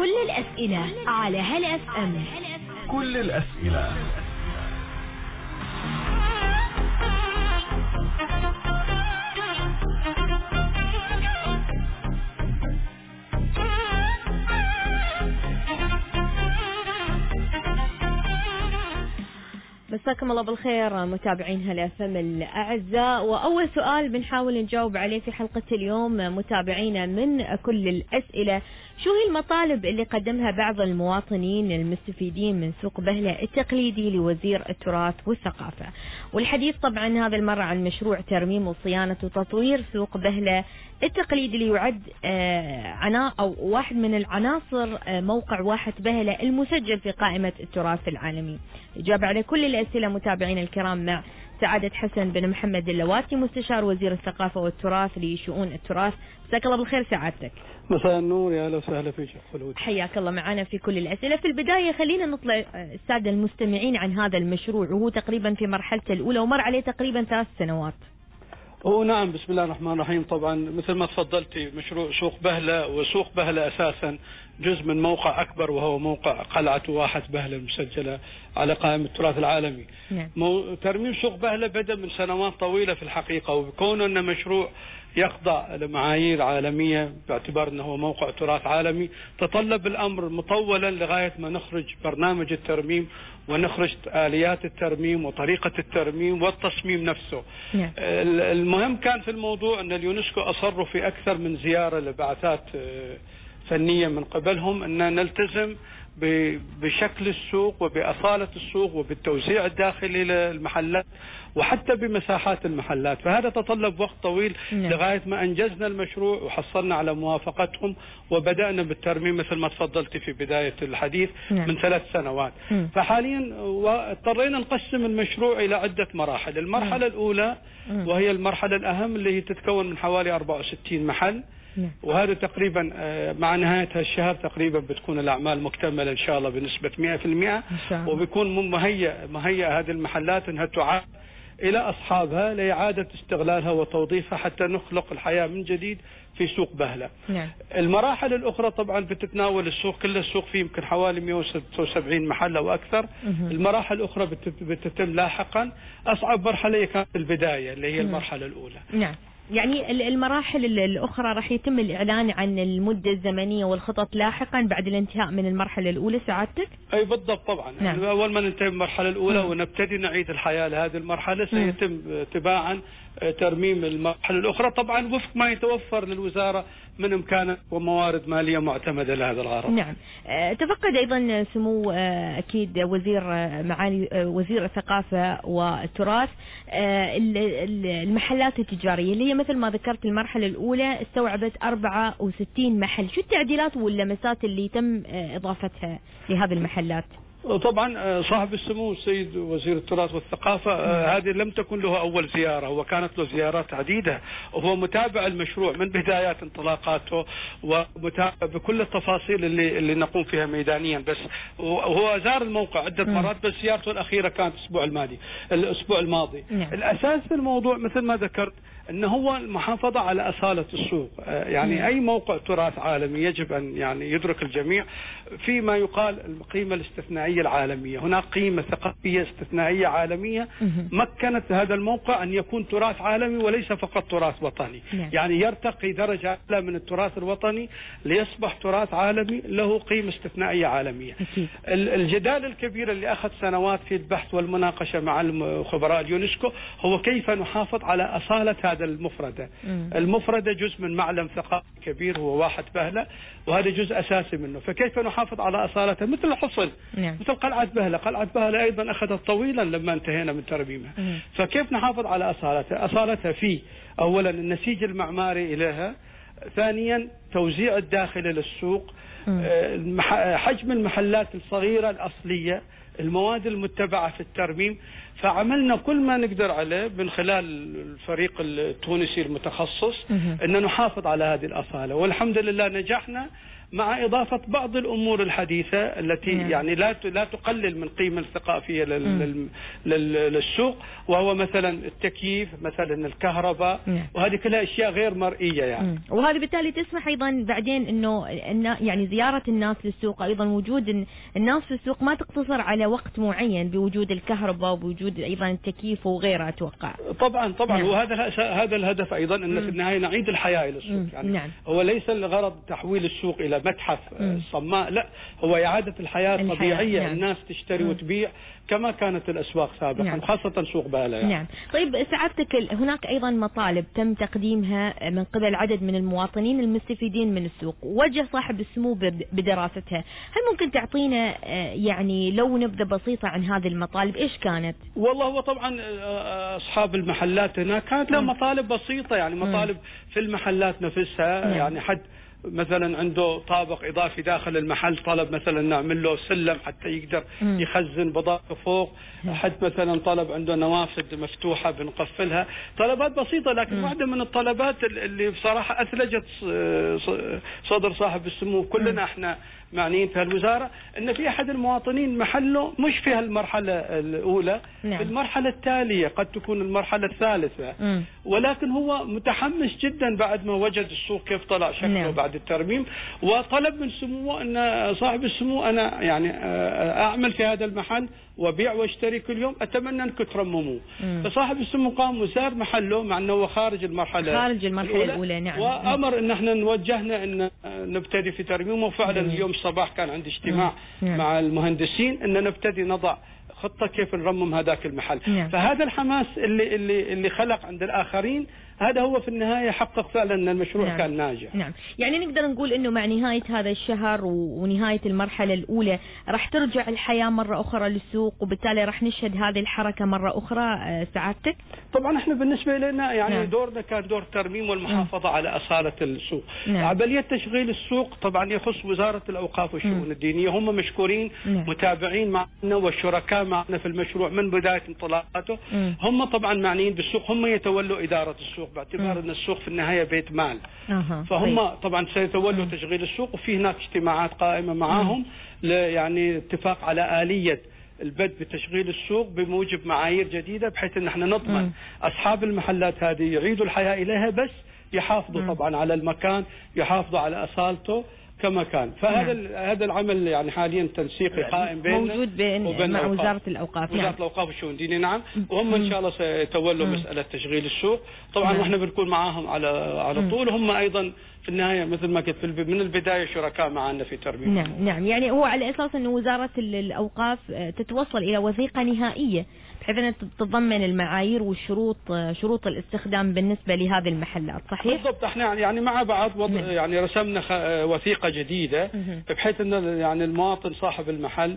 كل الأسئلة على هل اف ام. كل الأسئلة. مساكم الله بالخير متابعين هل اف ام الاعزاء، واول سؤال بنحاول نجاوب عليه في حلقه اليوم متابعينا من كل الاسئله: شو هي المطالب اللي قدمها بعض المواطنين المستفيدين من سوق بهلة التقليدي لوزير التراث والثقافه؟ والحديث طبعا هذا المره عن مشروع ترميم وصيانه وتطوير سوق بهلة التقليدي اللي يعد أو واحد من العناصر موقع واحة بهلة المسجل في قائمة التراث العالمي. إجابة على كل الأسئلة متابعين الكرام مع سعادة حسن بن محمد اللواتي، مستشار وزير الثقافة والتراث لشؤون التراث. مساك الله بالخير سعادتك. مساء النور، يا اهلا وسهلا فيك خلود. حياك الله معنا في كل الأسئلة. في البداية خلينا نطلع السادة المستمعين عن هذا المشروع، وهو تقريبا في مرحلته الأولى ومر عليه تقريبا 3 سنوات. نعم، بسم الله الرحمن الرحيم. طبعا مثل ما تفضلتي مشروع سوق بهلة، وسوق بهلة أساسا جزء من موقع أكبر وهو موقع قلعة واحة بهلة المسجلة على قائمة التراث العالمي. نعم. ترميم سوق بهلة بدأ من سنوات طويلة في الحقيقة، وكونه أنه مشروع يخضع لمعايير عالمية باعتبار أنه هو موقع تراث عالمي، تطلب الأمر مطولا لغاية ما نخرج برنامج الترميم ونخرج آليات الترميم وطريقة الترميم والتصميم نفسه. نعم. المهم كان في الموضوع أن اليونسكو أصروا في أكثر من زيارة لبعثات فنية من قبلهم أن نلتزم بشكل السوق وبأصالة السوق وبالتوزيع الداخلي للمحلات وحتى بمساحات المحلات، فهذا تطلب وقت طويل. لغاية ما أنجزنا المشروع وحصلنا على موافقتهم وبدأنا بالترميم مثل ما تفضلت في بداية الحديث من 3 سنوات. فحاليا اضطرينا نقسم المشروع إلى عدة مراحل. المرحلة الأولى وهي المرحلة الأهم اللي هي تتكون من حوالي 64 محل، وهذا تقريبا مع نهاية هالشهر تقريبا بتكون الأعمال مكتملة إن شاء الله بنسبة 100%، وبيكون مهيئة هذه المحلات أنها تعاد إلى أصحابها لإعادة استغلالها وتوظيفها حتى نخلق الحياة من جديد في سوق بهلة. المراحل الأخرى طبعا بتتناول السوق كله، السوق فيه يمكن حوالي 176 محل أو أكثر. المراحل الأخرى بتتم لاحقا. أصعب مرحلة كانت البداية اللي هي المرحلة الأولى. نعم. يعني المراحل الأخرى راح يتم الإعلان عن المدة الزمنية والخطط لاحقا بعد الانتهاء من المرحلة الأولى سعادتك؟ أي بالضبط طبعا. نعم. يعني أول ما ننتهي من المرحلة الأولى ونبتدي نعيد الحياة لهذه المرحلة سيتم تباعا ترميم المرحلة الأخرى، طبعا وفق ما يتوفر للوزارة من إمكانات وموارد مالية معتمدة لهذا الغرض. نعم. تفقد أيضا سمو أكيد معالي وزير الثقافة والتراث المحلات التجارية اللي هي مثل ما ذكرت المرحلة الأولى استوعبت 64 محل. شو التعديلات واللمسات اللي تم إضافتها لهذه المحلات؟ طبعا صاحب السمو السيد وزير التراث والثقافة هذه لم تكن له أول زيارة، وكانت له زيارات عديدة، وهو متابع المشروع من بدايات انطلاقاته ومتابع بكل التفاصيل اللي نقوم فيها ميدانيا. بس وهو زار الموقع عدة مرات، بس زيارته الأخيرة كانت الأسبوع الماضي. الأساس في الموضوع مثل ما ذكرت أنه هو المحافظة على أصالة السوق. يعني أي موقع تراث عالمي يجب أن يعني يدرك الجميع في ما يقال القيمة الاستثنائية العالمية. هناك قيمة ثقافية استثنائية عالمية مكنت هذا الموقع أن يكون تراث عالمي وليس فقط تراث وطني. يعني يرتقي درجة أعلى من التراث الوطني ليصبح تراث عالمي له قيمة استثنائية عالمية. الجدال الكبير اللي أخذ سنوات في البحث والمناقشة مع خبراء اليونسكو هو كيف نحافظ على أصالة هذا المفردة. المفردة جزء من معلم ثقافي كبير هو واحة بهلة، وهذا جزء أساسي منه. فكيف نحافظ على أصالته مثل الحصن، مثل قلعة بهلة أيضا أخذت طويلا لما انتهينا من ترميمها. فكيف نحافظ على أصالتها في أولا النسيج المعماري إليها، ثانيا توزيع الداخلي للسوق، حجم المحلات الصغيرة الأصلية، المواد المتبعة في الترميم. فعملنا كل ما نقدر عليه من خلال الفريق التونسي المتخصص أن نحافظ على هذه الأصالة، والحمد لله نجحنا مع إضافة بعض الأمور الحديثة التي يعني لا تقلل من قيمة الثقافية للسوق، وهو مثلا التكييف، مثلا الكهرباء، وهذه كلها أشياء غير مرئية يعني. وهذه بالتالي تسمح أيضا بعدين أنه يعني زيارة الناس للسوق، أيضا وجود الناس في السوق ما تقتصر على وقت معين بوجود الكهرباء وبوجود أيضا التكييف وغيره أتوقع. طبعا وهذا الهدف أيضا أن في النهاية نعيد الحياة إلى السوق يعني. هو ليس الغرض تحويل السوق إلى متحف صماء، لا، هو إعادة الحياة الطبيعية. الناس تشتري وتبيع كما كانت الأسواق سابقا، خاصة سوق بالا يعني. نعم. طيب سعادتك، هناك أيضا مطالب تم تقديمها من قبل عدد من المواطنين المستفيدين من السوق، وجه صاحب السمو بدراستها. هل ممكن تعطينا يعني لو نبذة بسيطة عن هذه المطالب إيش كانت؟ والله هو طبعا أصحاب المحلات هنا كانت لها مطالب بسيطة يعني، مطالب في المحلات نفسها يعني. حد مثلا عنده طابق إضافي داخل المحل، طلب مثلا نعمل له سلم حتى يقدر يخزن بضائعه فوق. حد مثلا طلب عنده نوافذ مفتوحة بنقفلها. طلبات بسيطة، لكن واحدة من الطلبات اللي بصراحة أثلجت صدر صاحب السمو، كلنا احنا معنيين في الوزارة، ان في احد المواطنين محله مش في المرحلة الاولى، في المرحلة التالية، قد تكون المرحلة الثالثة، ولكن هو متحمس جدا بعد ما وجد السوق كيف طلع شكله بعد الترميم، وطلب من سموه ان صاحب السمو انا يعني اعمل في هذا المحل وبيع واشتري كل يوم، اتمنى انكم ترمموه. فصاحب السمو قام وزار محله مع انه هو خارج المرحلة الأولى. نعم. وامر ان احنا نوجهنا ان نبتدي في ترميمه. وفعلا اليوم الصباح كان عندي اجتماع مع المهندسين ان نبتدي نضع خطة كيف نرمم هذاك المحل. فهذا الحماس اللي خلق عند الآخرين، هذا هو في النهاية حقق فعلا أن المشروع كان ناجح. نعم. يعني نقدر نقول أنه مع نهاية هذا الشهر ونهاية المرحلة الأولى راح ترجع الحياة مرة أخرى للسوق، وبالتالي راح نشهد هذه الحركة مرة أخرى سعادتك؟ طبعا احنا بالنسبة لنا يعني دورنا كان دور ترميم والمحافظة على أصالة السوق. عملية تشغيل السوق طبعا يخص وزارة الأوقاف والشؤون الدينية، هم مشكورين متابعين معنا والشركاء معنا في المشروع من بداية انطلاقاته. هم طبعا معنيين بالسوق، هم يتولوا إدارة السوق باعتبار أن السوق في النهاية بيت مال. فهم طبعا سيتولوا تشغيل السوق، وفي هناك اجتماعات قائمة معهم يعني اتفاق على آلية البدء بتشغيل السوق بموجب معايير جديدة، بحيث ان احنا نضمن اصحاب المحلات هذه يعيدوا الحياة اليها، بس يحافظوا طبعا على المكان، يحافظوا على اصالته كما كان. هذا العمل يعني حاليا تنسيقي قائم موجود مع وزارة الأوقاف. وزارة الأوقاف والشؤون الدينية. نعم. وهم إن شاء الله سيتولوا مسألة تشغيل السوق. طبعا نحن بنكون معاهم على طول. هم أيضا في النهاية مثل ما قلت من البداية شركاء معنا في ترميم. نعم. يعني هو على أساس أن وزارة الأوقاف تتوصل إلى وثيقة نهائية بحيث أن تتضمن المعايير والشروط، شروط الاستخدام بالنسبة لهذه المحلات. صحيح؟ بالضبط. احنا يعني مع بعض يعني رسمنا وثيقة جديدة بحيث أن يعني المواطن صاحب المحل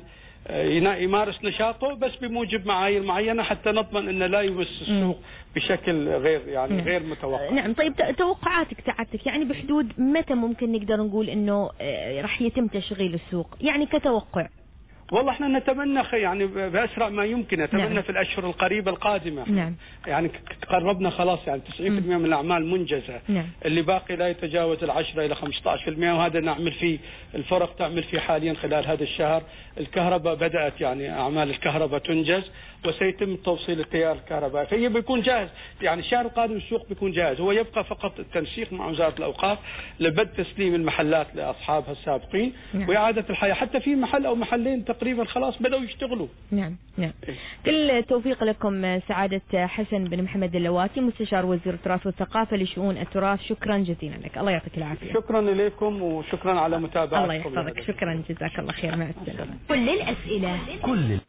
يمارس نشاطه بس بموجب معايير معينة حتى نضمن أن لا يمس السوق بشكل غير متوقع. نعم. طيب توقعاتك سعادتك يعني بحدود متى ممكن نقدر نقول أنه راح يتم تشغيل السوق يعني كتوقع؟ والله احنا نتمنى يعني بأسرع ما يمكن، نتمنى في الأشهر القريبة القادمة. يعني قربنا خلاص، يعني 90% من الأعمال منجزة. اللي باقي لا يتجاوز 10 إلى 15%، وهذا نعمل فيه، الفرق تعمل فيه حاليا خلال هذا الشهر. الكهرباء بدأت يعني أعمال الكهرباء تنجز، وسيتم توصيل التيار الكهربائي، فهي بيكون جاهز. يعني الشهر القادم السوق بيكون جاهز. هو يبقى فقط التنسيق مع وزارة الأوقاف لبدء تسليم المحلات لأصحابها السابقين وإعادة الحياة. حتى في محل أو محلين تقريبا خلاص بدأوا يشتغلوا. نعم. كل التوفيق لكم سعادة حسن بن محمد اللواتي، مستشار وزير التراث والثقافة لشؤون التراث. شكرا جزيلا لك، الله يعطيك العافية. شكرا لكم وشكرا على متابعتكم. الله يحفظك. شكرا، جزاك الله خير. مع السلامة. كل الأسئلة